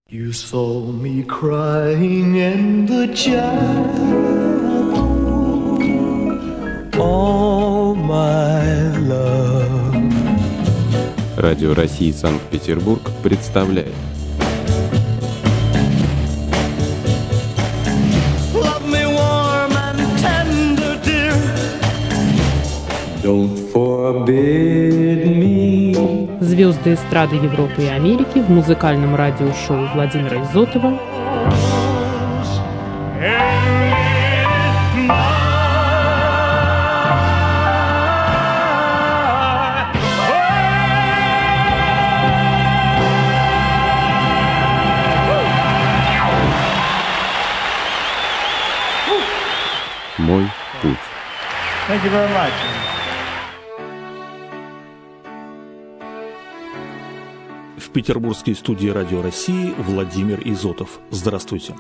You saw me crying in the chapel, all my love. Радио России Санкт-Петербург представляет. Love me warm and tender, dear. Don't forbid me. Звезды эстрады Европы и Америки в музыкальном радиошоу Владимира Изотова «Мой путь». Thank you very much. В петербургской студии Радио России Владимир Изотов. Здравствуйте.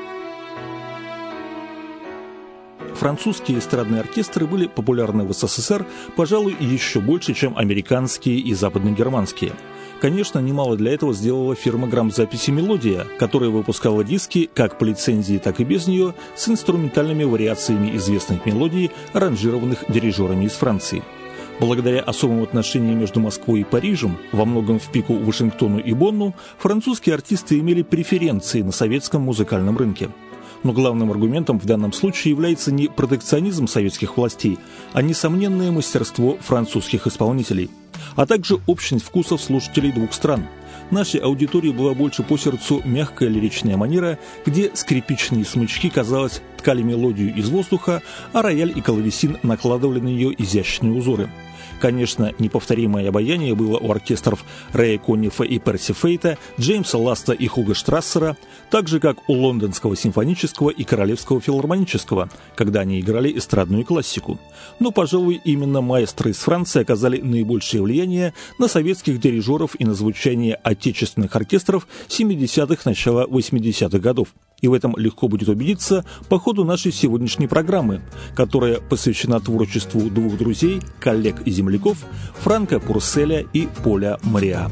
Французские эстрадные оркестры были популярны в СССР, пожалуй, еще больше, чем американские и западногерманские. Конечно, немало для этого сделала фирма грамзаписи «Мелодия», которая выпускала диски как по лицензии, так и без нее, с инструментальными вариациями известных мелодий, аранжированных дирижерами из Франции. Благодаря особым отношениям между Москвой и Парижем, во многом в пику Вашингтону и Бонну, французские артисты имели преференции на советском музыкальном рынке. Но главным аргументом в данном случае является не протекционизм советских властей, а несомненное мастерство французских исполнителей, а также общность вкусов слушателей двух стран. Нашей аудитории была больше по сердцу мягкая лиричная манера, где скрипичные смычки, казалось, ткали мелодию из воздуха, а рояль и клавесин накладывали на нее изящные узоры. Конечно, неповторимое обаяние было у оркестров Рэя Коннифа и Перси Фейта, Джеймса Ласта и Хуга Штрассера, так же, как у Лондонского симфонического и Королевского филармонического, когда они играли эстрадную классику. Но, пожалуй, именно маэстро из Франции оказали наибольшее влияние на советских дирижеров и на звучание отечественных оркестров 70-х, начала 80-х годов. И в этом легко будет убедиться по ходу нашей сегодняшней программы, которая посвящена творчеству двух друзей, коллег и земляков Франка Пурселя и Поля Мориа.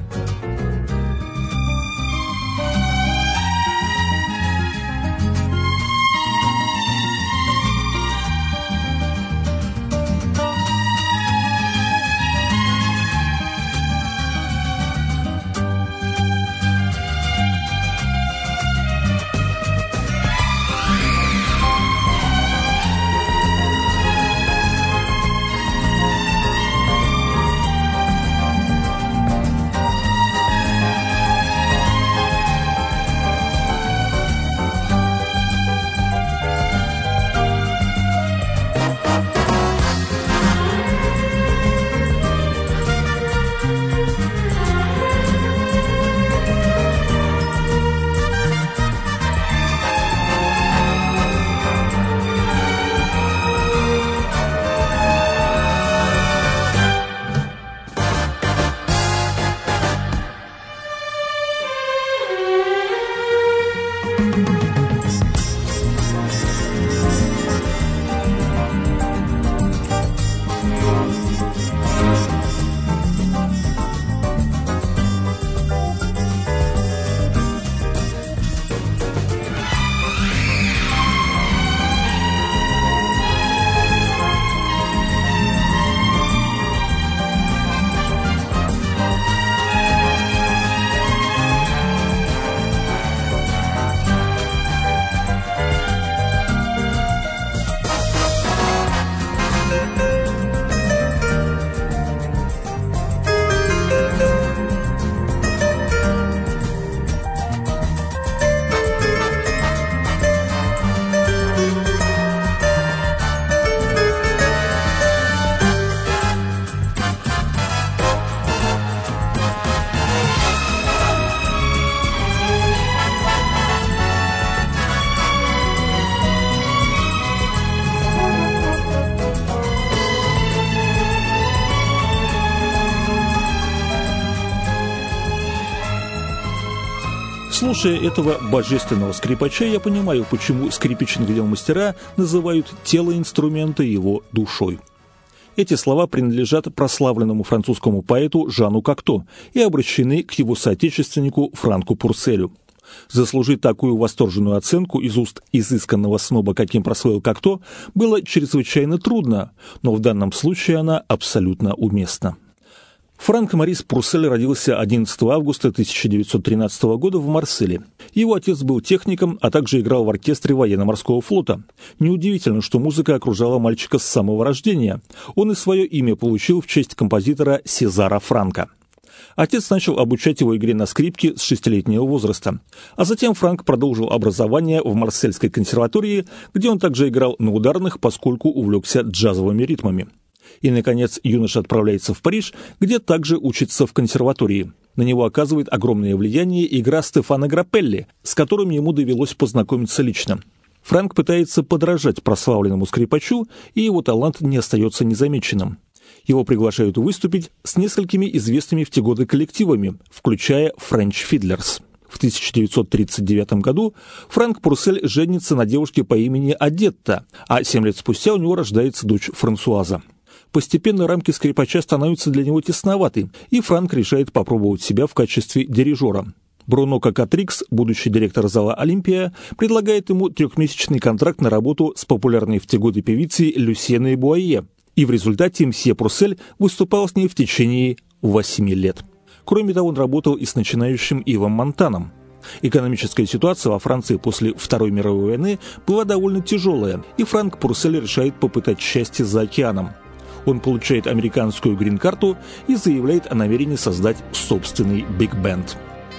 Слушая этого божественного скрипача, я понимаю, почему скрипичных дел мастера называют тело инструмента его душой. Эти слова принадлежат прославленному французскому поэту Жану Кокто и обращены к его соотечественнику Франку Пурселю. Заслужить такую восторженную оценку из уст изысканного сноба, каким прослыл Кокто, было чрезвычайно трудно, но в данном случае она абсолютно уместна. Франк Морис Пурсель родился 11 августа 1913 года в Марселе. Его отец был техником, а также играл в оркестре военно-морского флота. Неудивительно, что музыка окружала мальчика с самого рождения. Он и свое имя получил в честь композитора Сезара Франка. Отец начал обучать его игре на скрипке с 6-летнего возраста. А затем Франк продолжил образование в Марсельской консерватории, где он также играл на ударных, поскольку увлекся джазовыми ритмами. И, наконец, юноша отправляется в Париж, где также учится в консерватории. На него оказывает огромное влияние игра Стефано Граппелли, с которым ему довелось познакомиться лично. Франк пытается подражать прославленному скрипачу, и его талант не остается незамеченным. Его приглашают выступить с несколькими известными в те годы коллективами, включая French Fiddlers. В 1939 году Франк Пурсель женится на девушке по имени Адетта, а 7 лет спустя у него рождается дочь Франсуаза. Постепенно рамки скрипача становятся для него тесноваты, и Франк решает попробовать себя в качестве дирижера. Бруно Кокатрикс, будущий директор зала «Олимпия», предлагает ему 3-месячный контракт на работу с популярной в те годы певицей Люсьеной Буайе, и в результате мсье Пурсель выступал с ней в течение 8 лет. Кроме того, он работал и с начинающим Ивом Монтаном. Экономическая ситуация во Франции после Второй мировой войны была довольно тяжелая, и Франк Пурсель решает попытать счастье за океаном. Он получает американскую грин-карту и заявляет о намерении создать собственный биг-бенд.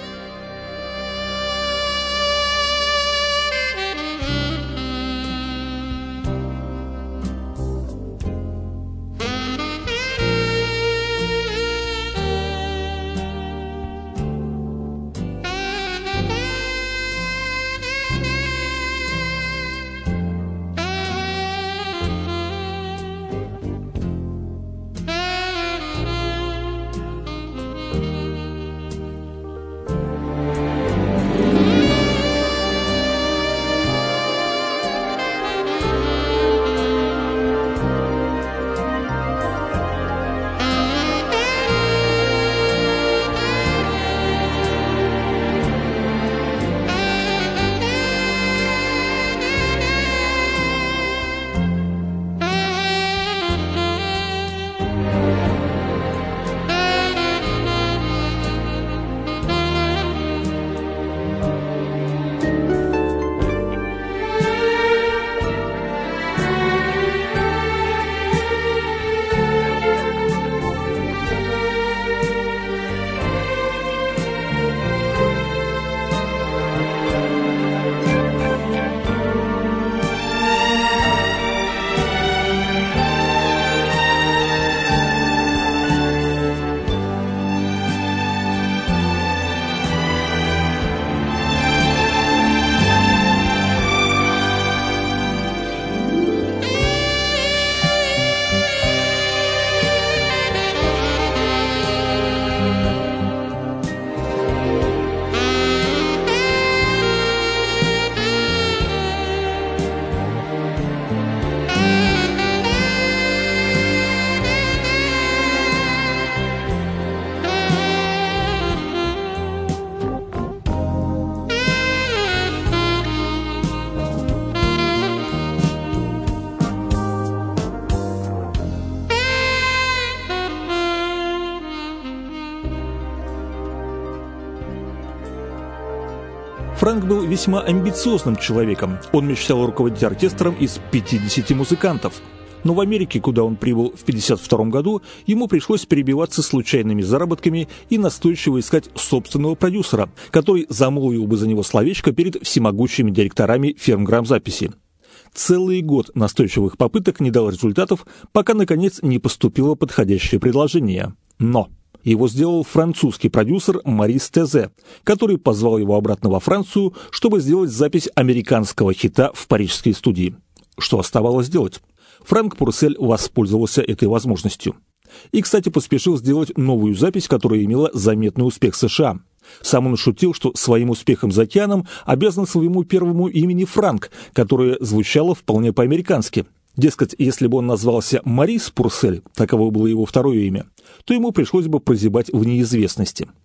Франк был весьма амбициозным человеком. Он мечтал руководить оркестром из 50 музыкантов. Но в Америке, куда он прибыл в 1952 году, ему пришлось перебиваться случайными заработками и настойчиво искать собственного продюсера, который замолвил бы за него словечко перед всемогущими директорами фирм грамзаписи. Целый год настойчивых попыток не дал результатов, пока, наконец, не поступило подходящее предложение. Но его сделал французский продюсер Морис Тезе, который позвал его обратно во Францию, чтобы сделать запись американского хита в парижской студии. Что оставалось делать? Франк Пурсель воспользовался этой возможностью. И, кстати, поспешил сделать новую запись, которая имела заметный успех в США. Сам он шутил, что своим успехом за океаном обязан своему первому имени Франк, которое звучало вполне по-американски. Дескать, если бы он назвался Морис Пурсель, таково было его второе имя, то ему пришлось бы прозябать в неизвестности.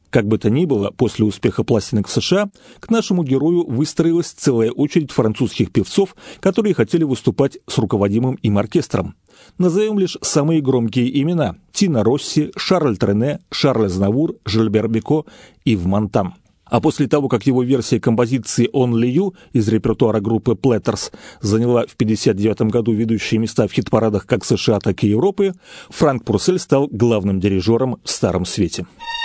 Как бы то ни было, после успеха пластинок в США к нашему герою выстроилась целая очередь французских певцов, которые хотели выступать с руководимым им оркестром. Назовем лишь самые громкие имена – Тино Росси, Шарль Трене, Шарль Азнавур, Жильбер Бико, Ив Монтан. А после того, как его версия композиции «Only You» из репертуара группы Platters заняла в 1959 году ведущие места в хит-парадах как США, так и Европы, Франк Пурсель стал главным дирижером в Старом Свете.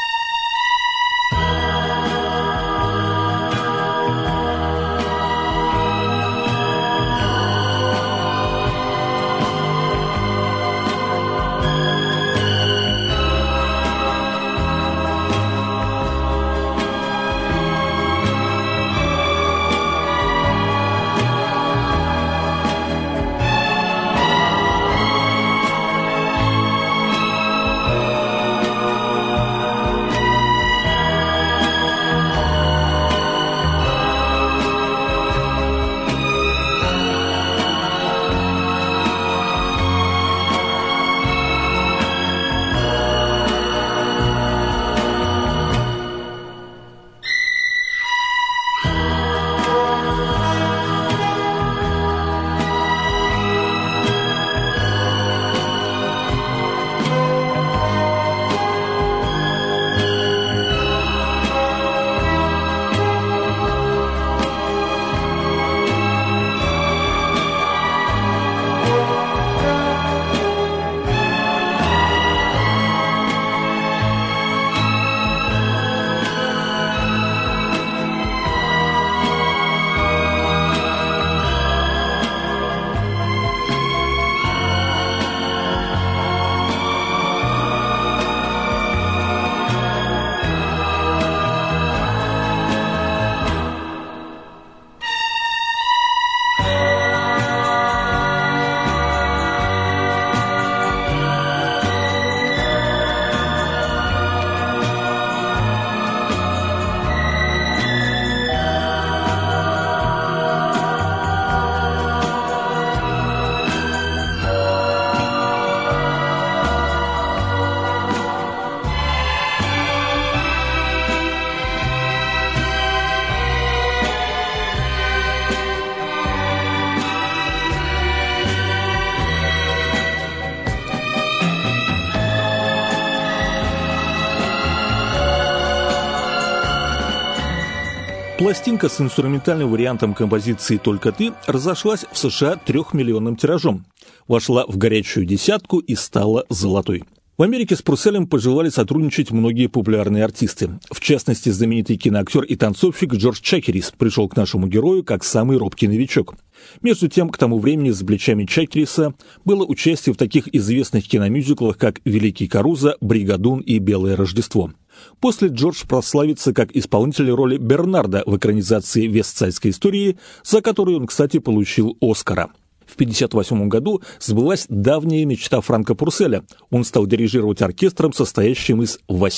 Пластинка с инструментальным вариантом композиции «Только ты» разошлась в США 3-миллионным тиражом, вошла в горячую десятку и стала золотой. В Америке с Пурселем пожелали сотрудничать многие популярные артисты. В частности, знаменитый киноактер и танцовщик Джордж Чакерис пришел к нашему герою как самый робкий новичок. Между тем, к тому времени за плечами Чакериса было участие в таких известных киномюзиклах, как «Великий Карузо», «Бригадун» и «Белое Рождество». После Джордж прославится как исполнитель роли Бернарда в экранизации «Вестсайдской истории», за которую он, кстати, получил Оскара. В 1958 году сбылась давняя мечта Франка Пурселя. Он стал дирижировать оркестром, состоящим из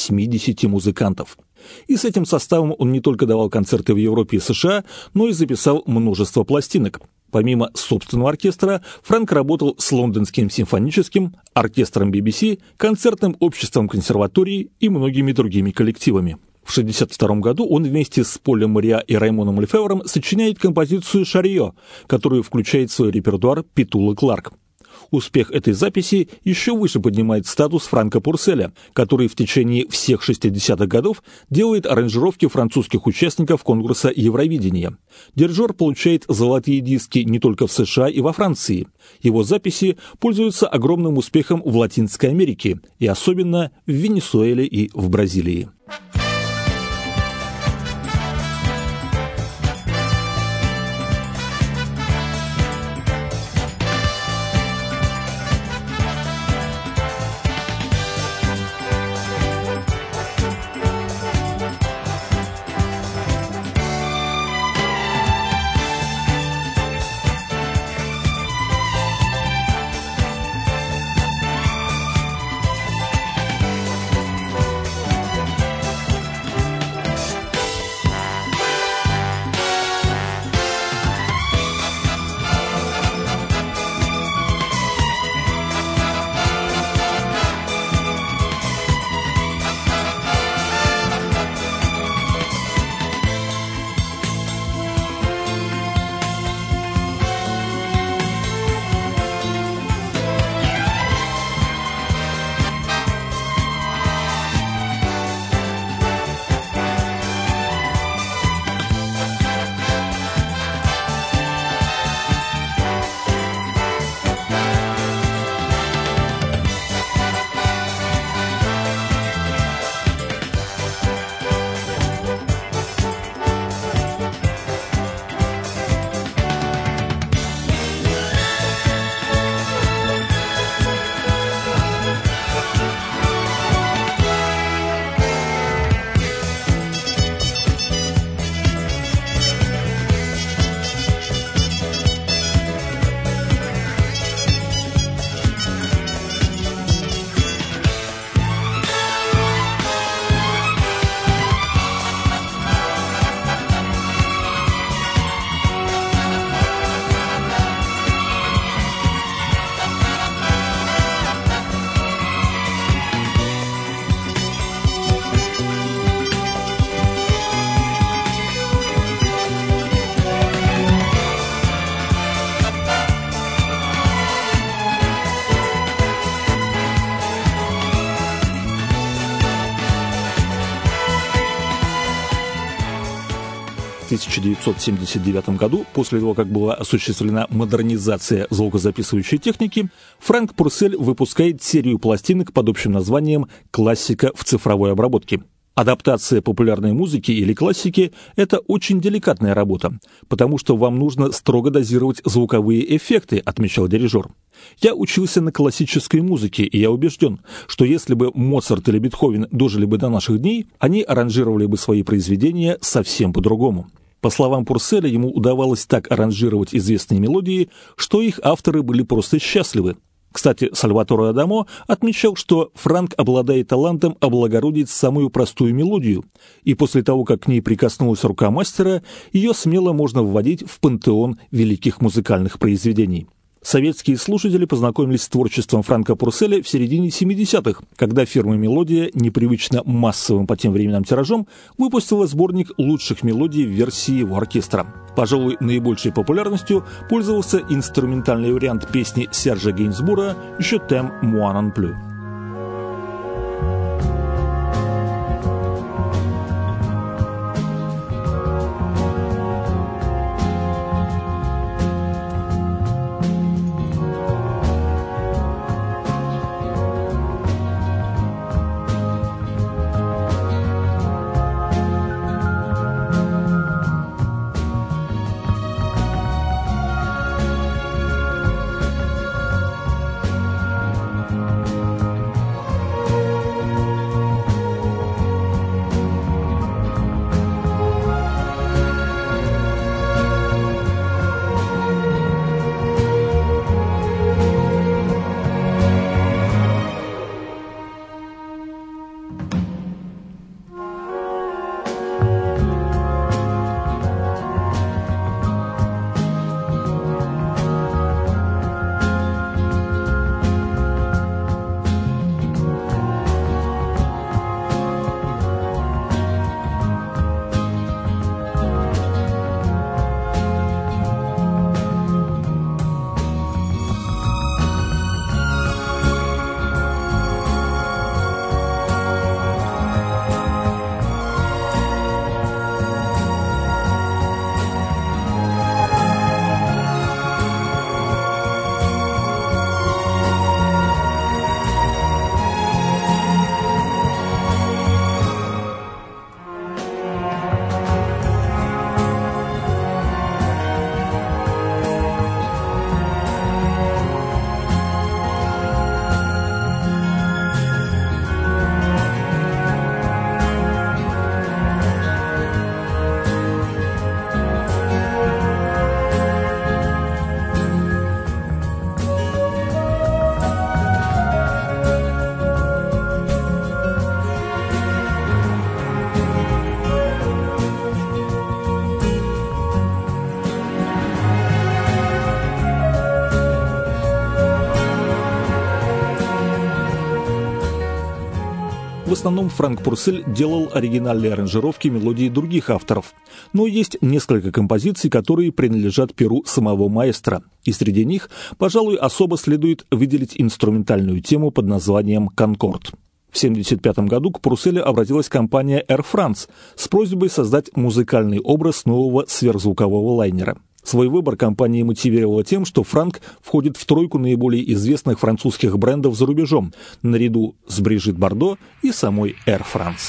80 музыкантов. И с этим составом он не только давал концерты в Европе и США, но и записал множество пластинок. Помимо собственного оркестра, Франк работал с Лондонским симфоническим, оркестром BBC, концертным обществом консерватории и многими другими коллективами. В 1962 году он вместе с Полем Мориа и Раймоном Лефевром сочиняет композицию «Шарьё», которую включает в свой репертуар Петула Кларк. Успех этой записи еще выше поднимает статус Франка Пурселя, который в течение всех 60-х годов делает аранжировки французских участников конкурса Евровидения. Дирижер получает золотые диски не только в США и во Франции. Его записи пользуются огромным успехом в Латинской Америке, и особенно в Венесуэле и в Бразилии. 1979 году, после того, как была осуществлена модернизация звукозаписывающей техники, Фрэнк Пурсель выпускает серию пластинок под общим названием «Классика в цифровой обработке». Адаптация популярной музыки или классики – это очень деликатная работа, потому что вам нужно строго дозировать звуковые эффекты, отмечал дирижер. Я учился на классической музыке, и я убежден, что если бы Моцарт или Бетховен дожили бы до наших дней, они аранжировали бы свои произведения совсем по-другому. По словам Пурселя, ему удавалось так аранжировать известные мелодии, что их авторы были просто счастливы. Кстати, Сальваторе Адамо отмечал, что Франк обладает талантом облагородить самую простую мелодию, и после того, как к ней прикоснулась рука мастера, ее смело можно вводить в пантеон великих музыкальных произведений. Советские слушатели познакомились с творчеством Франка Пурселя в середине 70-х, когда фирма «Мелодия», непривычно массовым по тем временам тиражом, выпустила сборник лучших мелодий в версии его оркестра. Пожалуй, наибольшей популярностью пользовался инструментальный вариант песни Сержа Гейнсбура «Je t'aime moi non plus». В основном Фрэнк Пурсель делал оригинальные аранжировки мелодий других авторов, но есть несколько композиций, которые принадлежат перу самого маэстро, и среди них, пожалуй, особо следует выделить инструментальную тему под названием «Конкорд». В 1975 году к Пурселю обратилась компания Air France с просьбой создать музыкальный образ нового сверхзвукового лайнера. Свой выбор компания мотивировала тем, что Франк входит в тройку наиболее известных французских брендов за рубежом, наряду с Брижит Бардо и самой Air France.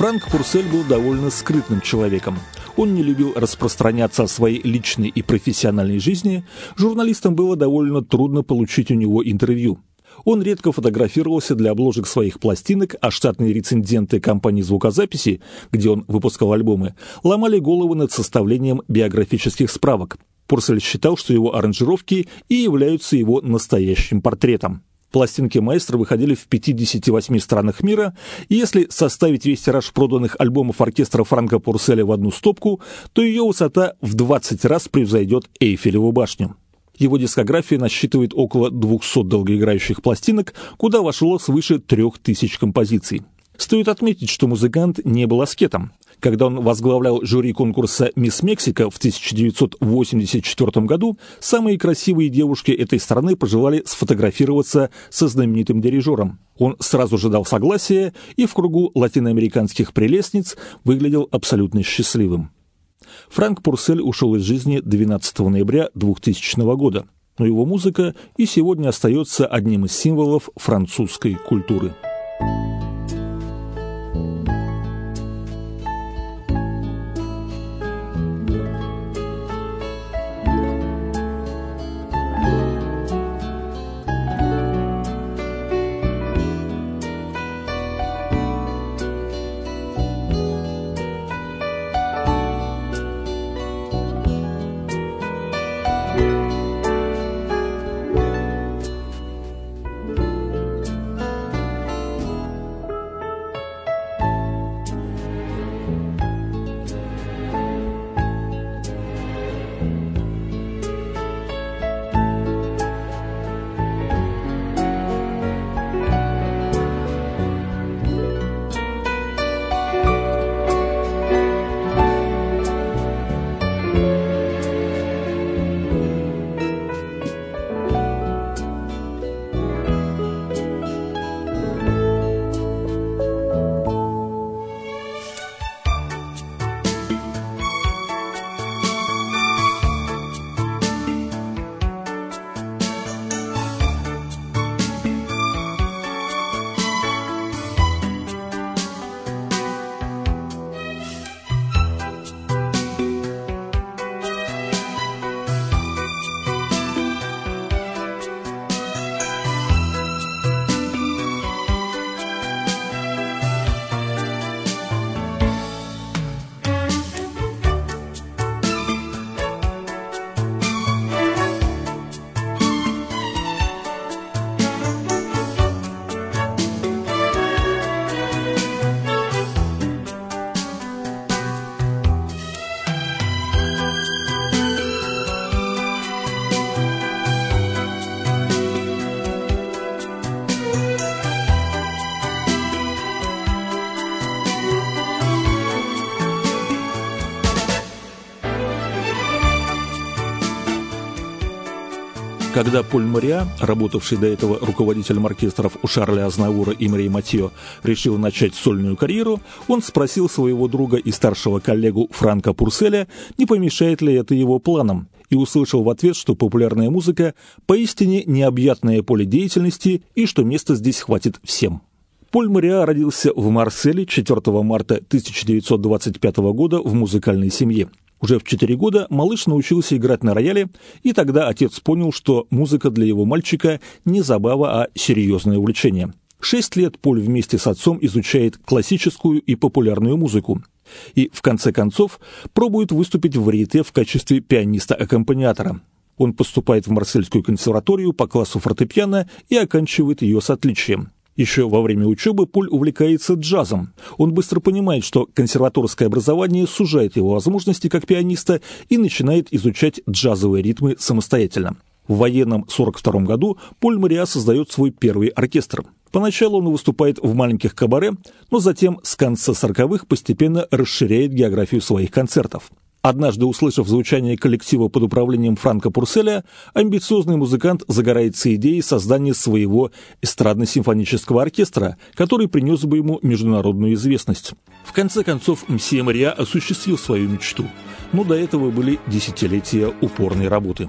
Франк Пурсель был довольно скрытным человеком. Он не любил распространяться о своей личной и профессиональной жизни. Журналистам было довольно трудно получить у него интервью. Он редко фотографировался для обложек своих пластинок, а штатные рецензенты компании звукозаписи, где он выпускал альбомы, ломали головы над составлением биографических справок. Пурсель считал, что его аранжировки и являются его настоящим портретом. Пластинки маэстро выходили в 58 странах мира, и если составить весь тираж проданных альбомов оркестра Франка Пурселя в одну стопку, то ее высота в 20 раз превзойдет Эйфелеву башню. Его дискография насчитывает около 200 долгоиграющих пластинок, куда вошло свыше 3000 композиций. Стоит отметить, что музыкант не был аскетом. Когда он возглавлял жюри конкурса «Мисс Мексика» в 1984 году, самые красивые девушки этой страны пожелали сфотографироваться со знаменитым дирижером. Он сразу же дал согласие и в кругу латиноамериканских прелестниц выглядел абсолютно счастливым. Франк Пурсель ушел из жизни 12 ноября 2000 года, но его музыка и сегодня остается одним из символов французской культуры. Когда Поль Мориа, работавший до этого руководителем оркестров у Шарля Азнавура и Марии Матьё, решил начать сольную карьеру, он спросил своего друга и старшего коллегу Франка Пурселя, не помешает ли это его планам, и услышал в ответ, что популярная музыка поистине необъятное поле деятельности и что места здесь хватит всем. Поль Мориа родился в Марселе 4 марта 1925 года в музыкальной семье. Уже в 4 года малыш научился играть на рояле, и тогда отец понял, что музыка для его мальчика не забава, а серьезное увлечение. 6 лет Поль вместе с отцом изучает классическую и популярную музыку. И, в конце концов, пробует выступить в варьете в качестве пианиста-аккомпаниатора. Он поступает в Марсельскую консерваторию по классу фортепиано и оканчивает ее с отличием. Еще во время учебы Поль увлекается джазом. Он быстро понимает, что консерваторское образование сужает его возможности как пианиста и начинает изучать джазовые ритмы самостоятельно. В военном 1942 году Поль Мориа создает свой первый оркестр. Поначалу он выступает в маленьких кабаре, но затем с конца 40-х постепенно расширяет географию своих концертов. Однажды, услышав звучание коллектива под управлением Франка Пурселя, амбициозный музыкант загорается идеей создания своего эстрадно-симфонического оркестра, который принес бы ему международную известность. В конце концов, мсье Мориа осуществил свою мечту, но до этого были десятилетия упорной работы.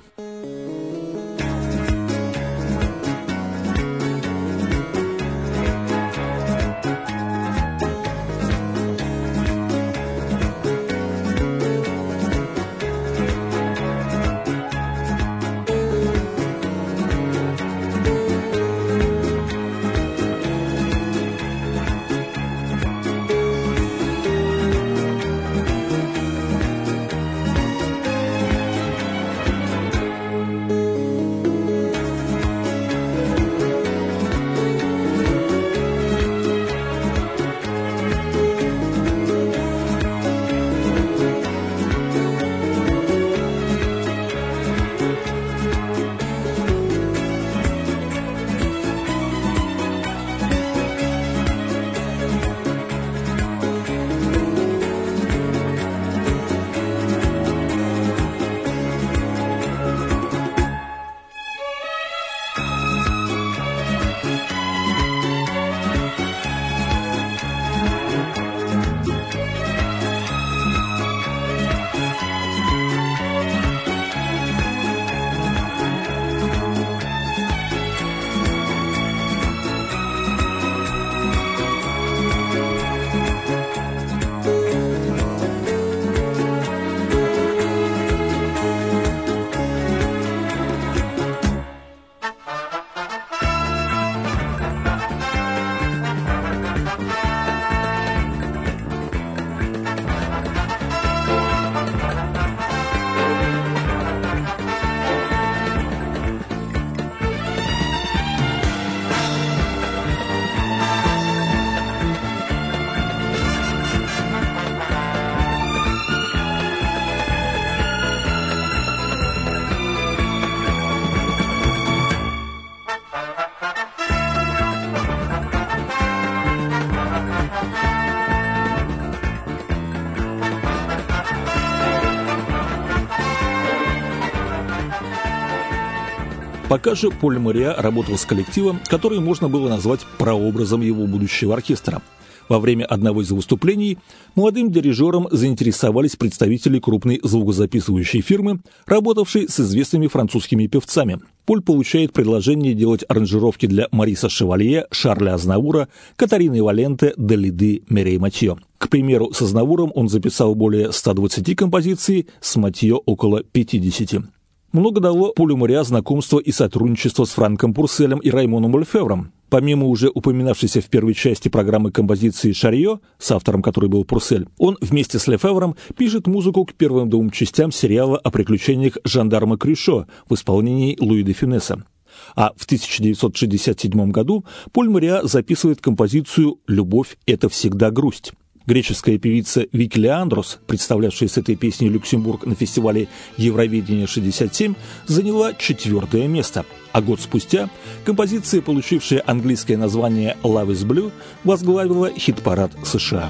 Пока же Поль Мориа работал с коллективом, который можно было назвать прообразом его будущего оркестра. Во время одного из выступлений молодым дирижером заинтересовались представители крупной звукозаписывающей фирмы, работавшей с известными французскими певцами. Поль получает предложение делать аранжировки для Мариса Шевалье, Шарля Азнавура, Катарины Валенте, Далиды, Мирей Матьё. К примеру, с Азнавуром он записал более 120 композиций, с Матьё около 50. Много дало Полю Мориа знакомство и сотрудничество с Франком Пурселем и Раймоном Лефевром. Помимо уже упоминавшейся в первой части программы композиции «Шарьё», с автором которой был Пурсель, он вместе с Лефевром пишет музыку к первым двум частям сериала о приключениях жандарма Крюшо в исполнении Луи де Фюнеса. А в 1967 году Поль Мориа записывает композицию «Любовь – это всегда грусть». Греческая певица Вики Леандрос, представлявшая с этой песней Люксембург на фестивале Евровидение-67, заняла 4-е место. А год спустя композиция, получившая английское название «Love is Blue», возглавила хит-парад США.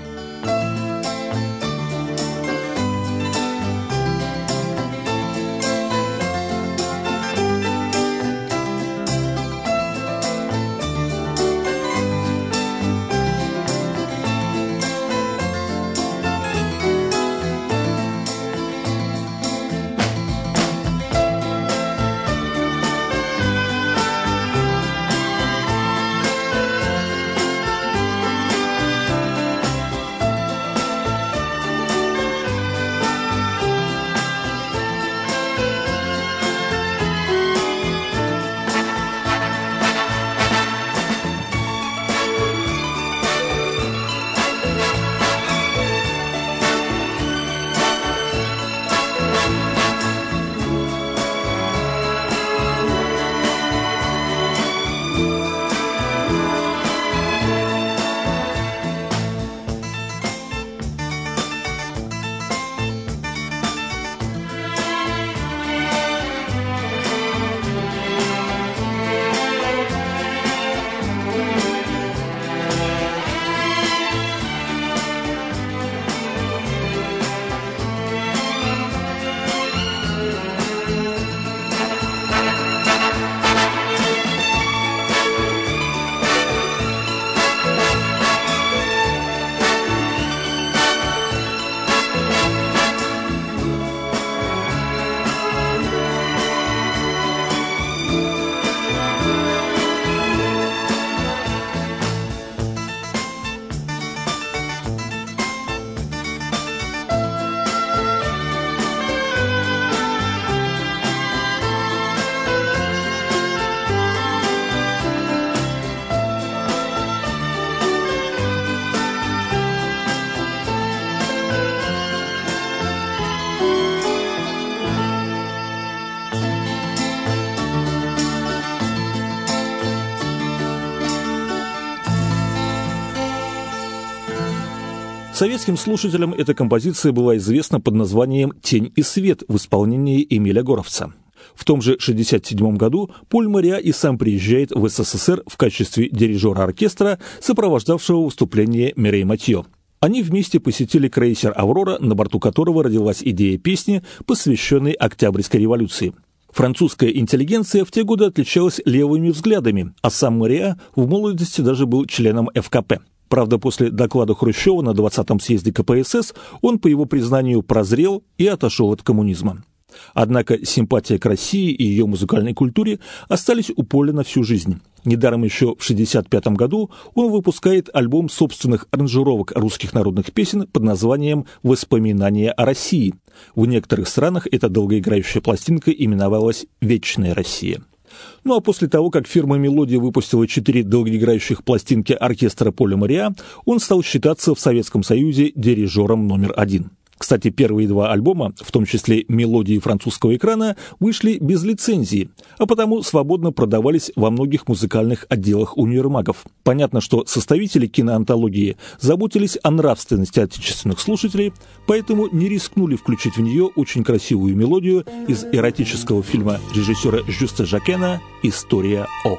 Советским слушателям эта композиция была известна под названием «Тень и свет» в исполнении Эмиля Горовца. В том же 1967 году Поль Мориа и сам приезжает в СССР в качестве дирижера оркестра, сопровождавшего выступление Мирей Матьё. Они вместе посетили крейсер «Аврора», на борту которого родилась идея песни, посвященной Октябрьской революции. Французская интеллигенция в те годы отличалась левыми взглядами, а сам Мориа в молодости даже был членом ФКП. Правда, после доклада Хрущева на 20-м съезде КПСС он, по его признанию, прозрел и отошел от коммунизма. Однако симпатия к России и ее музыкальной культуре остались у Поля на всю жизнь. Недаром еще в 1965 году он выпускает альбом собственных аранжировок русских народных песен под названием «Воспоминания о России». В некоторых странах эта долгоиграющая пластинка именовалась «Вечная Россия». Ну а после того, как фирма «Мелодия» выпустила 4 долгоиграющих пластинки оркестра Поля Мориа, он стал считаться в Советском Союзе дирижером номер 1. Кстати, первые 2 альбома, в том числе «Мелодии» французского экрана, вышли без лицензии, а потому свободно продавались во многих музыкальных отделах универмагов. Понятно, что составители киноантологии заботились о нравственности отечественных слушателей, поэтому не рискнули включить в нее очень красивую мелодию из эротического фильма режиссера Жюста Жакена «История О».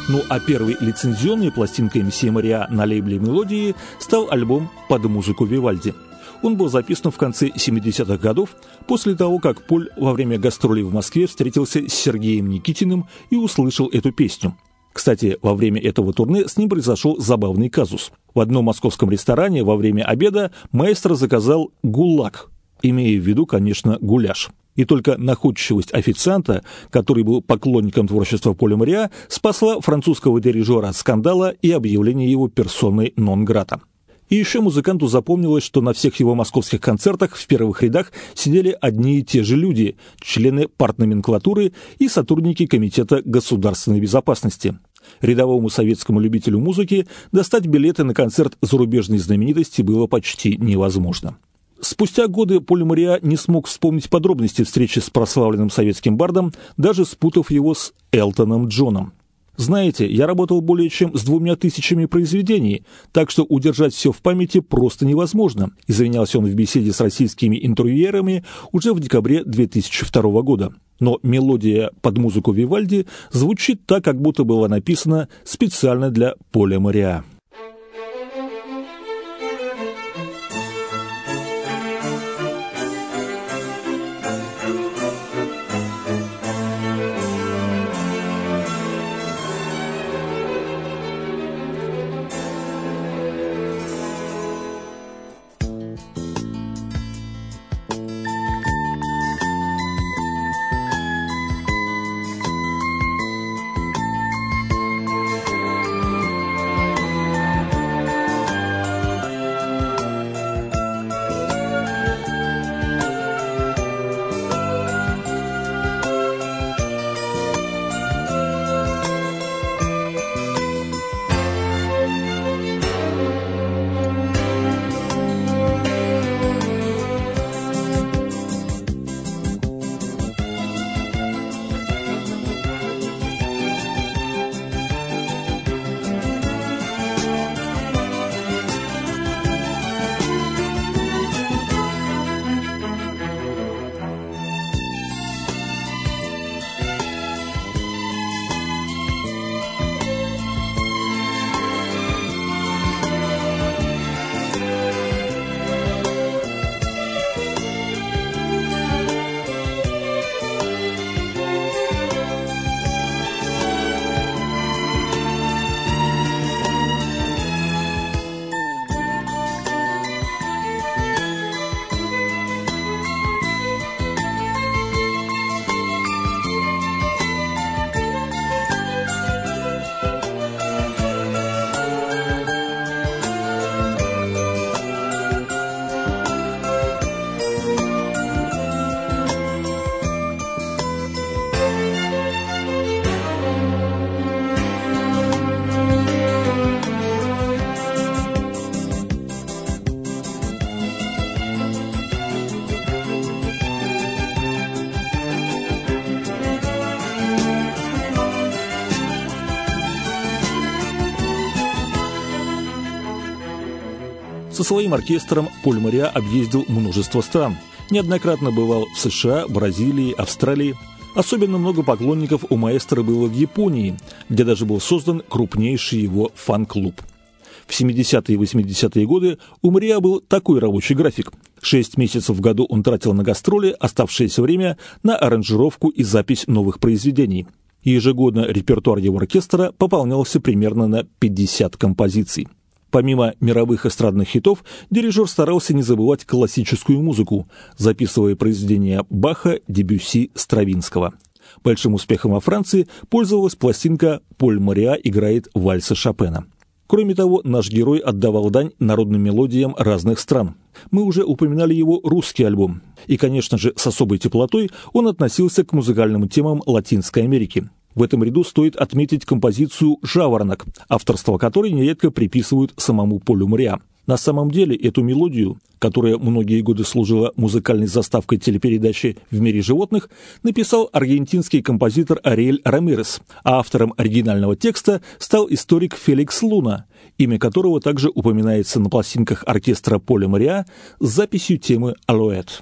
Ну а первой лицензионной пластинкой месье Мориа на лейбле «Мелодии» стал альбом «Под музыку Вивальди». Он был записан в конце 70-х годов, после того, как Поль во время гастролей в Москве встретился с Сергеем Никитиным и услышал эту песню. Кстати, во время этого турне с ним произошел забавный казус. В одном московском ресторане во время обеда маэстро заказал гулаг, имея в виду, конечно, гуляш. И только находчивость официанта, который был поклонником творчества Поля Мориа, спасла французского дирижера от скандала и объявления его персоной нон-грата. И еще музыканту запомнилось, что на всех его московских концертах в первых рядах сидели одни и те же люди, члены партноменклатуры и сотрудники Комитета государственной безопасности. Рядовому советскому любителю музыки достать билеты на концерт зарубежной знаменитости было почти невозможно. Спустя годы Поль Мориа не смог вспомнить подробности встречи с прославленным советским бардом, даже спутав его с Элтоном Джоном. «Знаете, я работал более чем с 2000 произведений, так что удержать все в памяти просто невозможно», извинялся он в беседе с российскими интервьюерами уже в декабре 2002 года. Но мелодия «Под музыку Вивальди» звучит так, как будто была написана специально для Поля Мориа. Со своим оркестром Поль Мориа объездил множество стран. Неоднократно бывал в США, Бразилии, Австралии. Особенно много поклонников у маэстро было в Японии, где даже был создан крупнейший его фан-клуб. В 70-е и 80-е годы у Мориа был такой рабочий график. 6 месяцев в году он тратил на гастроли, оставшееся время на аранжировку и запись новых произведений. Ежегодно репертуар его оркестра пополнялся примерно на 50 композиций. Помимо мировых эстрадных хитов, дирижер старался не забывать классическую музыку, записывая произведения Баха, Дебюсси, Стравинского. Большим успехом во Франции пользовалась пластинка «Поль Мориа играет вальсы Шопена». Кроме того, наш герой отдавал дань народным мелодиям разных стран. Мы уже упоминали его русский альбом. И, конечно же, с особой теплотой он относился к музыкальным темам Латинской Америки. В этом ряду стоит отметить композицию «Жаворонок», авторство которой нередко приписывают самому Полю Мориа. На самом деле эту мелодию, которая многие годы служила музыкальной заставкой телепередачи «В мире животных», написал аргентинский композитор Ариэль Рамирес, а автором оригинального текста стал историк Феликс Луна, имя которого также упоминается на пластинках оркестра Поля Мориа с записью темы «Алоэт».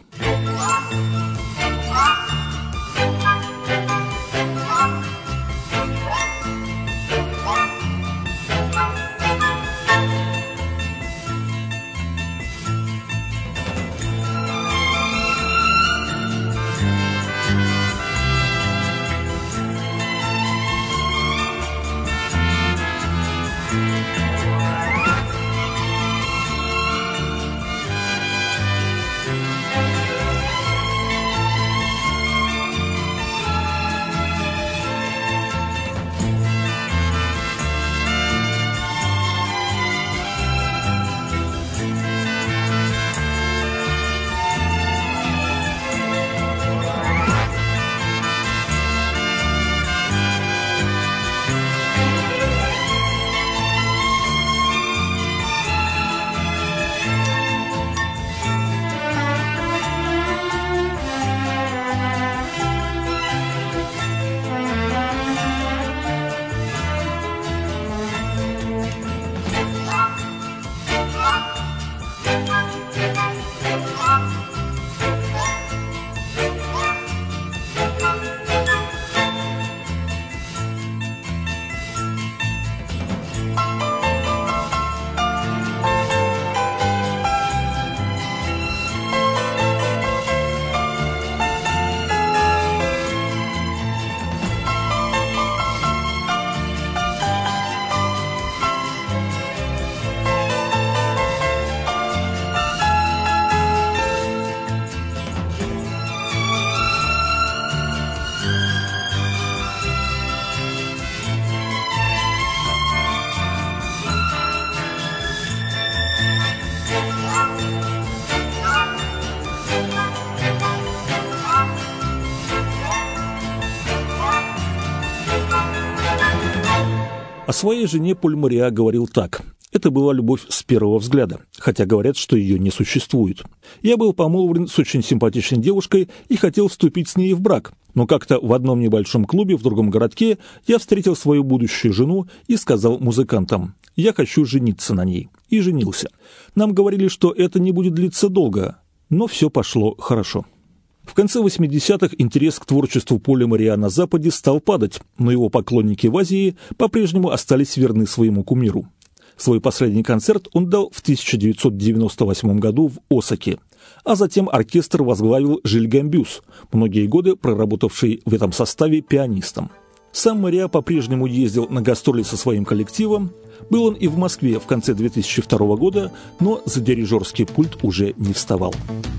О своей жене Поль Мориа говорил так: «Это была любовь с первого взгляда, хотя говорят, что ее не существует. Я был помолвлен с очень симпатичной девушкой и хотел вступить с ней в брак, но как-то в одном небольшом клубе в другом городке я встретил свою будущую жену и сказал музыкантам: я хочу жениться на ней». И женился. Нам говорили, что это не будет длиться долго, но все пошло хорошо. В конце 80-х интерес к творчеству Поля Мориа на Западе стал падать, но его поклонники в Азии по-прежнему остались верны своему кумиру. Свой последний концерт он дал в 1998 году в Осаке, а затем оркестр возглавил Жиль Гамбюс, многие годы проработавший в этом составе пианистом. Сам Мориа по-прежнему ездил на гастроли со своим коллективом. Был он и в Москве в конце 2002 года, но за дирижерский пульт уже не вставал.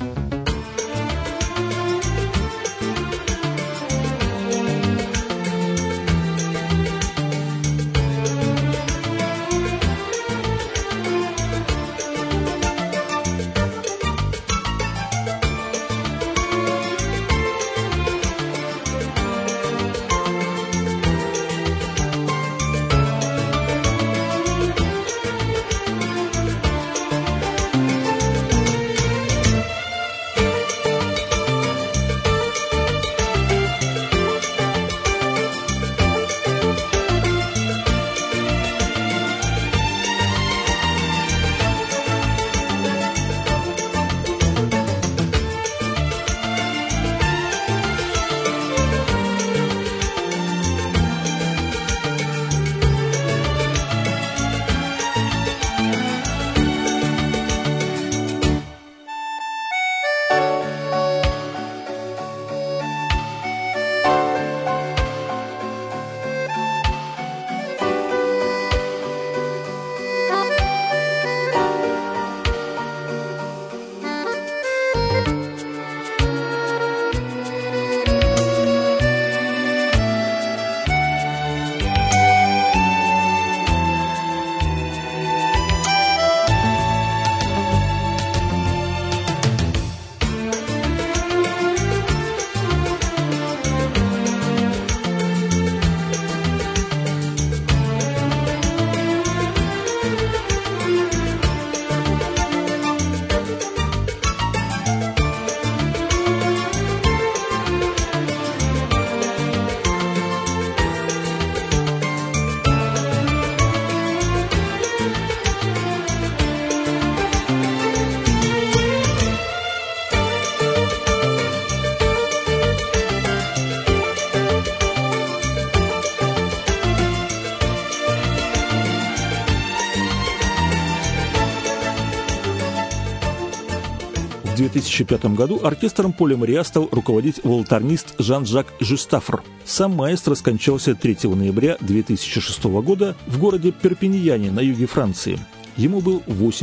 В 2005 году оркестром Поля Мориа стал руководить волторнист Жан-Жак Жюстафр. Сам маэстро скончался 3 ноября 2006 года в городе Перпиньяне на юге Франции. Ему был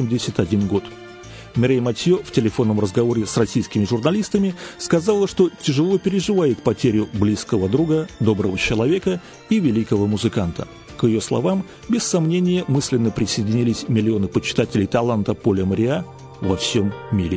81 год. Мирей Матьё в телефонном разговоре с российскими журналистами сказала, что тяжело переживает потерю близкого друга, доброго человека и великого музыканта. К ее словам, без сомнения, мысленно присоединились миллионы почитателей таланта Поля Мориа во всем мире.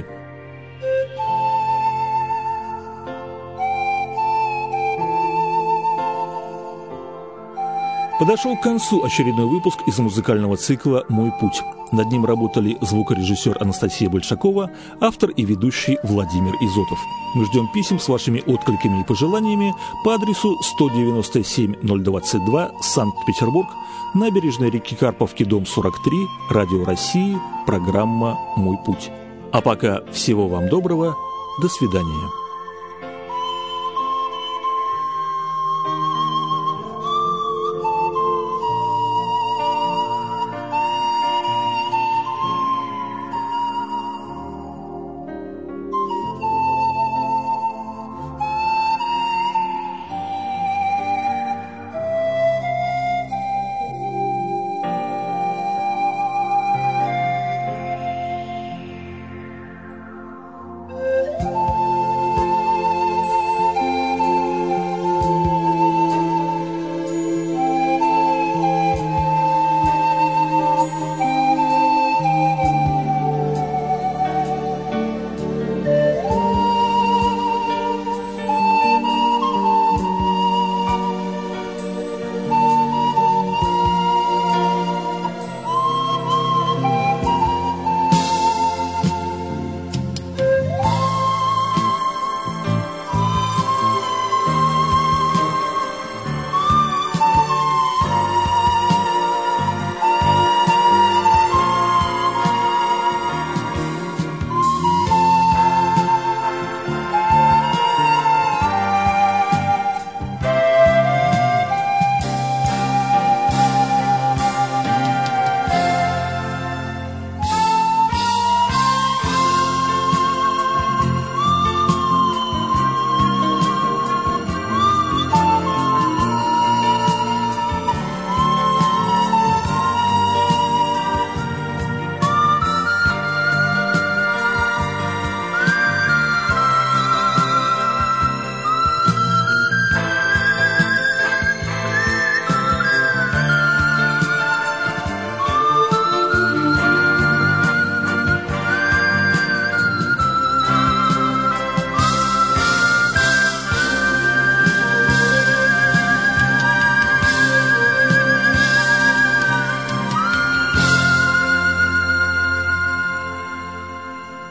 Подошел к концу очередной выпуск из музыкального цикла «Мой путь». Над ним работали звукорежиссер Анастасия Большакова, автор и ведущий Владимир Изотов. Мы ждем писем с вашими откликами и пожеланиями по адресу 197-022, Санкт-Петербург, набережная реки Карповки, дом 43, Радио России, программа «Мой путь». А пока всего вам доброго, до свидания.